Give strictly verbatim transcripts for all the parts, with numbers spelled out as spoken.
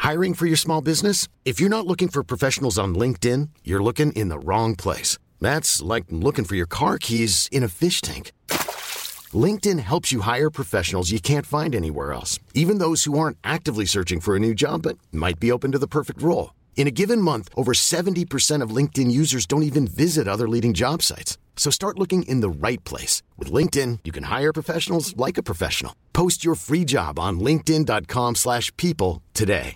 Hiring for your small business? If you're not looking for professionals on LinkedIn, you're looking in the wrong place. That's like looking for your car keys in a fish tank. LinkedIn helps you hire professionals you can't find anywhere else, even those who aren't actively searching for a new job but might be open to the perfect role. In a given month, over seventy percent of LinkedIn users don't even visit other leading job sites. So start looking in the right place. With LinkedIn, you can hire professionals like a professional. Post your free job on linkedin.com slash people today.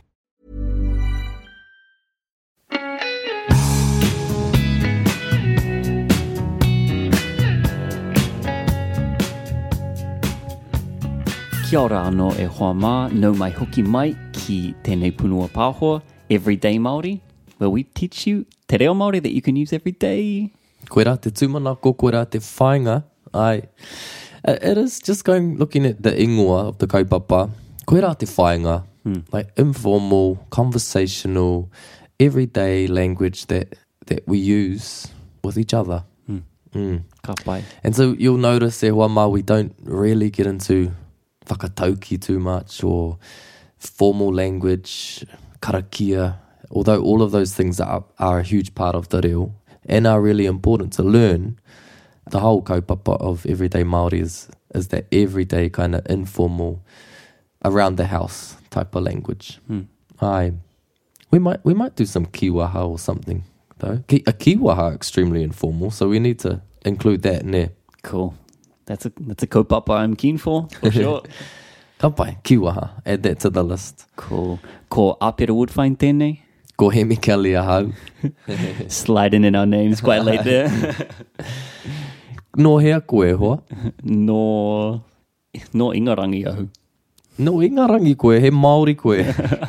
Kia ora anō e hoa mā, nau mai hoki mai ki tēnei punua pāhoa, Everyday Māori, where we teach you te reo Māori that you can use every day. Koe rā te tūmanako, koe rā te whāinga. Ai, it is just going, looking at the ingoa of the kaupapa, koe rā te whāinga, mm. like informal, conversational, everyday language that, that we use with each other. Mm. Mm. Ka pai. And so you'll notice e hoa mā, we don't really get into whakatauki too much or formal language, karakia, although all of those things are, are a huge part of te reo and are really important to learn. The whole kaupapa of Everyday Māori is, is that everyday kind of informal, around the house type of language. Mm. Ai, we might we might do some kiwaha or something though. Ki, a kiwaha extremely informal, so we need to include that in there. Cool. That's a that's a kaupapa I'm keen for, for sure. Ka pai, kiwaha, add that to the list. Cool. Ko Apera Woodfine tēnei. Ko Hemi Kelly ahau. Sliding in our names quite late there. No hea koe hoa? No, no ingarangi ahu. No ingarangi koe, he Māori koe.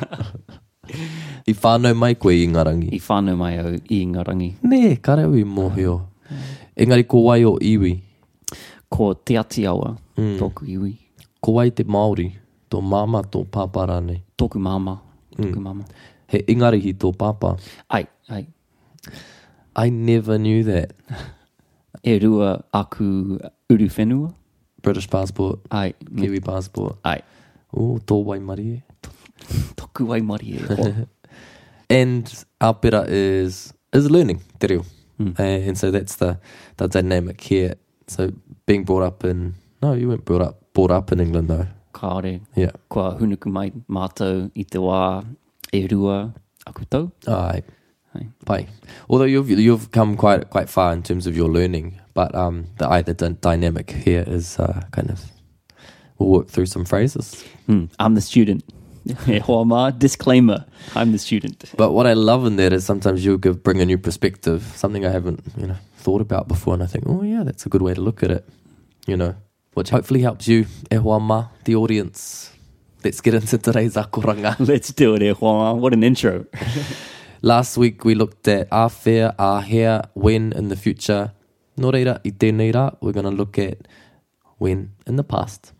I whānau mai koe i ingarangi. I whānau mai au i ingarangi. Ne, kareu i mōhio. Engari ko wai o iwi. Ko te ati awa, Mm. tōku iwi. Ko wai te Māori, tō māma tō pāpara nei. Tōku māma, tōku mm. māma. He ingarihi tō pāpā. Ai, ai. I never knew that. E rua aku uru whenua. British passport, Ai. Kiwi passport. Ai. Oh, tō Waimari e. Tōku waimari e hoa. And Aotearoa is is learning te reo. Mm. Uh, and so that's the, the dynamic here. So being brought up in, no, you weren't brought up, brought up in England though. Kāore. Yeah. Kua hunuku mai mātou i te wā e rua aku tau. Ai. Ai. Pai. Although you've you've come quite quite far in terms of your learning, but um, the either d- dynamic here is uh, kind of, we'll work through some phrases. Mm. I'm the student. E hoa mā, disclaimer, I'm the student. But what I love in that is sometimes you'll give, bring a new perspective, something I haven't, you know, thought about before, and I think, oh yeah, that's a good way to look at it, you know, which hopefully helps you, e hoa mā, the audience. Let's get into today's akoranga. Let's do it, e hoa mā. What an intro. Last week we looked at āwhea, āhea, when in the future. Nō reira, i tēnei rā, we're going to look at when in the past.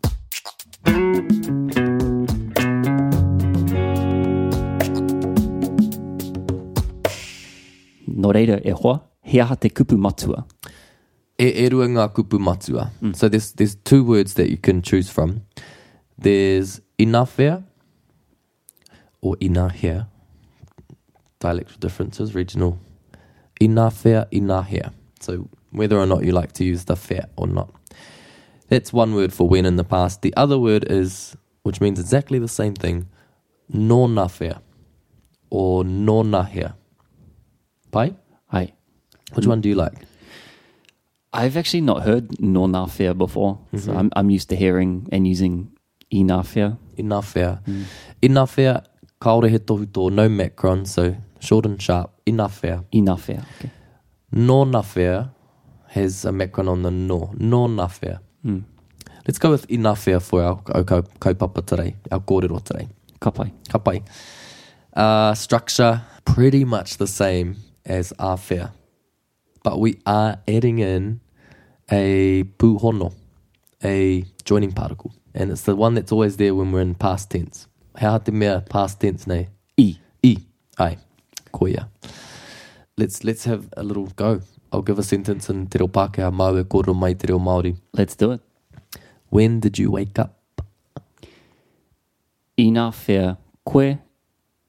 Nō reira e hoa, he aha te kupu matua. E, e rua ngā kupu matua. Mm. So there's, there's two words that you can choose from. There's inawhea or inahea. Dialectal differences, regional. Inawhea, inahea. So whether or not you like to use the whea or not. That's one word for when in the past. The other word is, which means exactly the same thing, nō nawhea or nō nahea. Pai? Ai. Which one do you like? I've actually not heard nō nāwhea before. Mm-hmm. So I'm, I'm used to hearing and using i nāwhea. I nāwhea. Mm. I nāwhea, kaore he tohu tō, no macron, so short and sharp. I nāwhea. I nāwhea, okay. Nō nāwhea has a macron on the nō. Nō nāwhea. Mm. Let's go with i nāwhea for our, our kaupapa today, our kōrero today. Ka pai. Ka pai. Uh, structure, pretty much the same as āwhea. But we are adding in a pūhono, a joining particle. And it's the one that's always there when we're in past tense. Hea te mea past tense nei? I. I. Ai. Koia. Let's let's have a little go. I'll give a sentence in te reo Pākehā mau e kōrero mai te reo Māori. Let's do it. When did you wake up? I nāwhea koe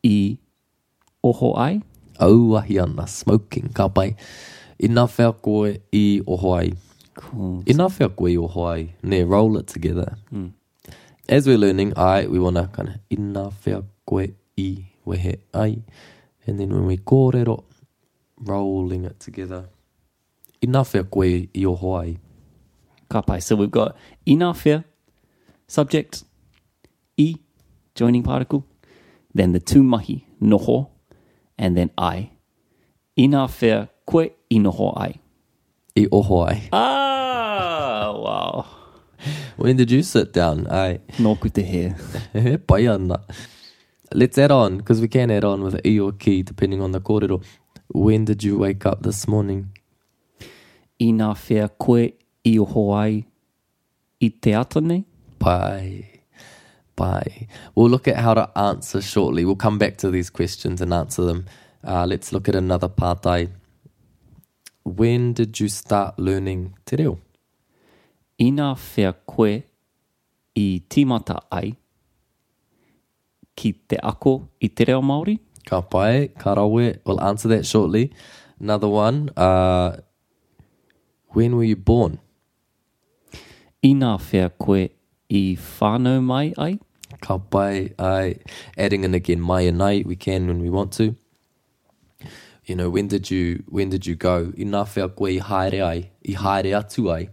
i oho ai. Auahi ana, smoking, ka pai. Ina whea koe i oho ai. Cool. Ina whea koe i oho ai. Ne, roll it together. Mm. As we're learning ai, we want to kind of ina whea koe i wehe ai. And then when we kōrero, rolling it together. Ina whea koe i oho ai. Ka pai. So we've got ina whea, subject, i, joining particle, then the two mahi, noho, and then ai. Ina whea koe i noho ai. I oho ai. Ah, wow. When did you sit down? Ai. Nōku te hea. Pai ana. Let's add on, because we can add on with i or ki, depending on the kōrero. When did you wake up this morning? Ina whea koe i oho ai i te ata nei. Pai. Pai. We'll look at how to answer shortly. We'll come back to these questions and answer them. Uh, let's look at another pātai. When did you start learning te reo? Ina whea koe i timata ai ki te ako i te reo Māori. Ka pai, ka rawe. We'll answer that shortly. Another one. Uh, when were you born? Ina whea koe i whānau mai ai. Ka pai, ai. Adding in again mai and ai. We can when we want to. You know, when did you when did you go? Ina whea koe i haere ai, i haere atu ai.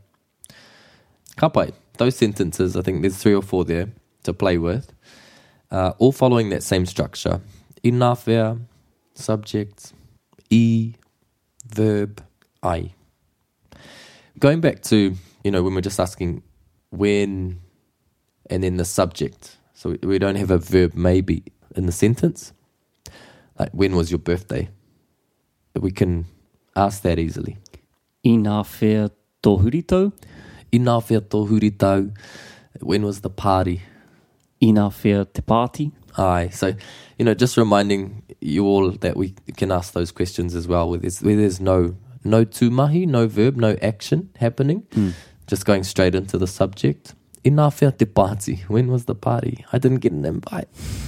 Ka pai. Those sentences, I think there's three or four there to play with. Uh, all following that same structure. Ina whea, subject, i, verb, ai. Going back to, you know, when we're just asking when and then the subject. So we, we don't have a verb maybe in the sentence. Like, when was your birthday? We can ask that easily. Ina whea tohuri tau. Ina whea tohuri tau. When was the party? Ina whea te party. Aye. So, you know, just reminding you all that we can ask those questions as well. Where there's, where there's no, no tūmahi, no verb, no action happening. Mm. Just going straight into the subject. Ina whea te party. When was the party? I didn't get an invite.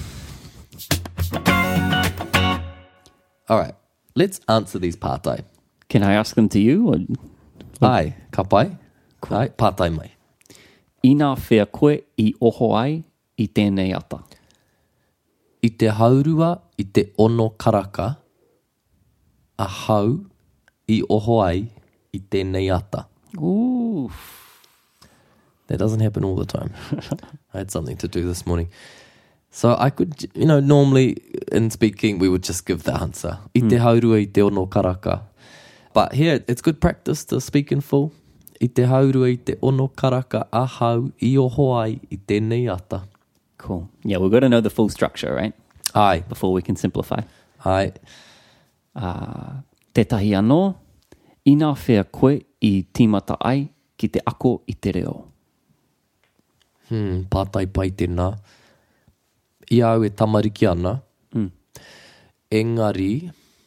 All right. Let's answer these pātai. Can I ask them to you? Or, or? Ai, ka pai. Cool. Ai, pātai mai. Ina whea koe i oho ai i tēnei ata. I te haurua i te ono karaka, a hau i oho ai i tēnei ata. Ooh. That doesn't happen all the time. I had something to do this morning. So I could, you know, normally in speaking, we would just give the answer. I te haurua i te ono karaka. But here, it's good practice to speak in full. I te haurua i te ono karaka a hau i oho ai i tēnei ata. Cool. Yeah, we've got to know the full structure, right? Ai. Before we can simplify. Ai. Uh, tētahi anō, ina whea koe i timata ai ki te ako i te reo. Hmm, pātai pai tēnā. I au e tamariki ana. Mm. Engari,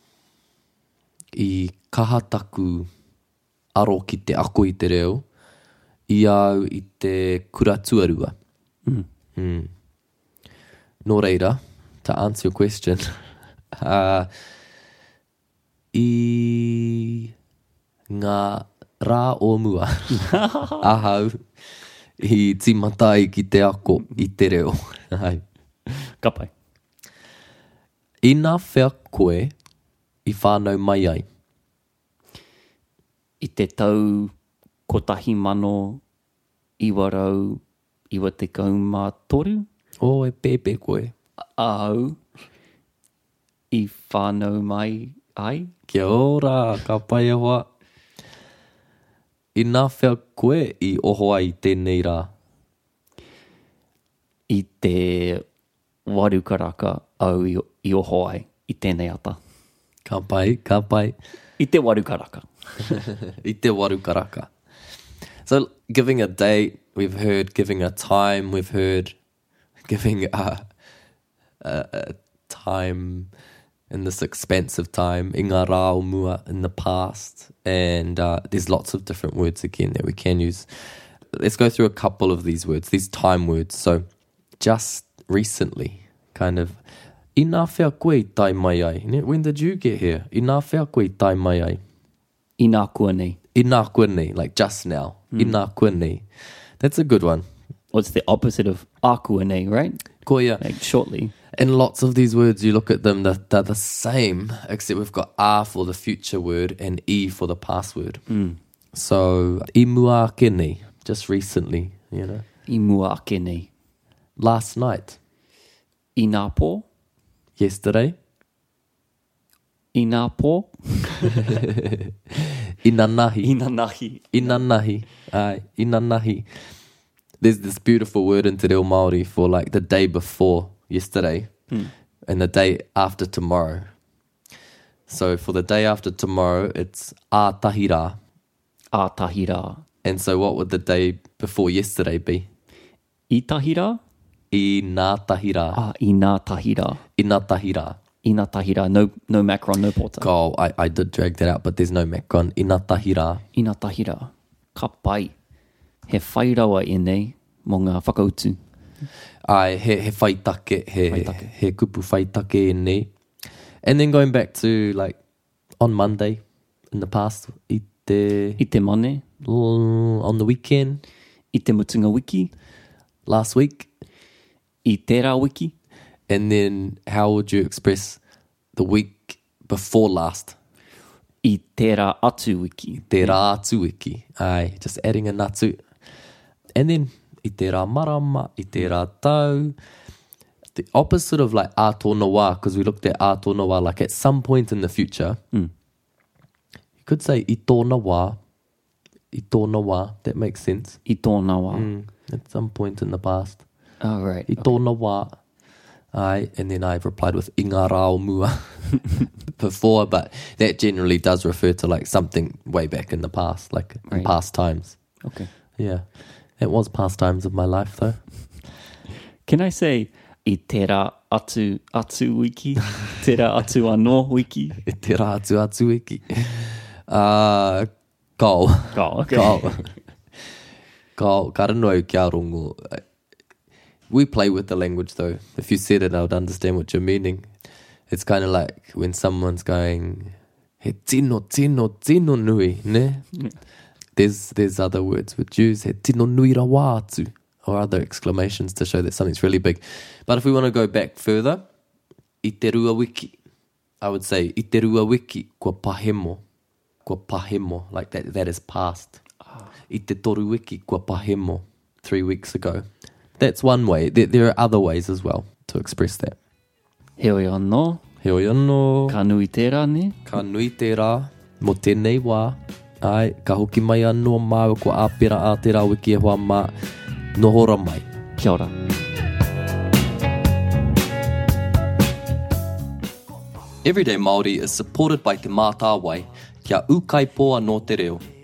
i kahataku aro ki te ako i te reo, i au i te kuratuarua. Mm. Mm. Nō reira, to answer your question, uh, i ngā rā o mua ahau i timatai ki te ako i te reo. Hai. Ka pai. Ina whea koe i whānau mai ai. I te tau kotahi mano iwa rau iwa te kauma toru. O e pepe koe. Au i whānau mai ai. Kia ora, ka pai awa. Ina whea koe i oho ai tēnei rā. I te warukaraka au i, i oho ai i tēnei ata. Ka pai, ka pai. I te warukaraka. I te warukaraka. So giving a date, we've heard giving a time, we've heard giving a, a, a time in this expansive time, i ngā rā o mua in the past, and uh, there's lots of different words again that we can use. Let's go through a couple of these words, these time words. So just recently, kind of Ina whea koe tai mai ai. Ne? When did you get here? Ina whea koe tai mai ai. Ina kua nei. Ina koe nei, like just now. Mm. Ina koe nei. That's a good one. What's the opposite of a kua nei, right? Ko ia. Like shortly. And lots of these words, you look at them, they're, they're the same, except we've got a for the future word and e for the past word. Mm. So, I mua ake nei, just recently, you know. I mua ake nei. Last night. I nā pō. Yesterday. I nā pō. Ina nahi. Ina nahi. Ina nahi. Ai, ina nahi. There's this beautiful word in Te Reo Māori for like the day before yesterday mm. and the day after tomorrow. So for the day after tomorrow, it's a tahira. A tahira. And so what would the day before yesterday be? I tahira? I nā tahira. Ah, i nā tahira. I nā tahira. I nā tahira. No, no macron, no pota. Oh, I, I did drag that out, but there's no macron. I nā tahira. I nā tahira. Ka pai. He whai rawa e nei mō ngā whakautu. Ai, he, he whaitake, he, Whaitake. he kupu whaitake e nei. And then going back to like on Monday in the past, i te, I te mane. l- on the weekend, I te mutunga wiki. last week. I tērā wiki. And then how would you express the week before last? I tērā atu wiki. Te rā atu wiki. Ai, just adding a natu. And then i te rā marama, i te rā tau. The opposite of like a tōna wā, because we looked at a tōna wā, like at some point in the future, Mm. you could say i tōna wā, i tōna wā, that makes sense. I tōna wā. Mm, at some point in the past. Oh, right. I tōna wā. Ai, and then I've replied with i ngā rāo mua before, but that generally does refer to like something way back in the past, like in Right. past times. Okay. Yeah. It was past times of my life though. Can I say I tērā atu, atu wiki? Tērā atu anō wiki? E te rā atu atu wiki. Uh, Kau. Oh, okay. Kau. Kau. Ka rano au kia rongo. We play with the language though. If you said it, I would understand what you're meaning. It's kind of like when someone's going, he tino, tino, tino nui, ne? There's there's other words with Jews, he tino nui ra wā atu, or other exclamations to show that something's really big. But if we want to go back further, I te rua wiki, I would say, I te rua wiki, kua pahemo, kua pahemo, like that, that is past. I te toru wiki, kua pahemo, three weeks ago. That's one way. There, there are other ways as well to express that. Heoi anō. Heoi anō. Ka nui tērā ne? Ka nui tērā, mo tēnei wā. Ai, ka hoki mai anō māua ko āpera a tērā wiki e hoa mā. Nohora mai. Kia ora. Everyday Māori is supported by Te Mātāwai, kia ukaipoa no te reo.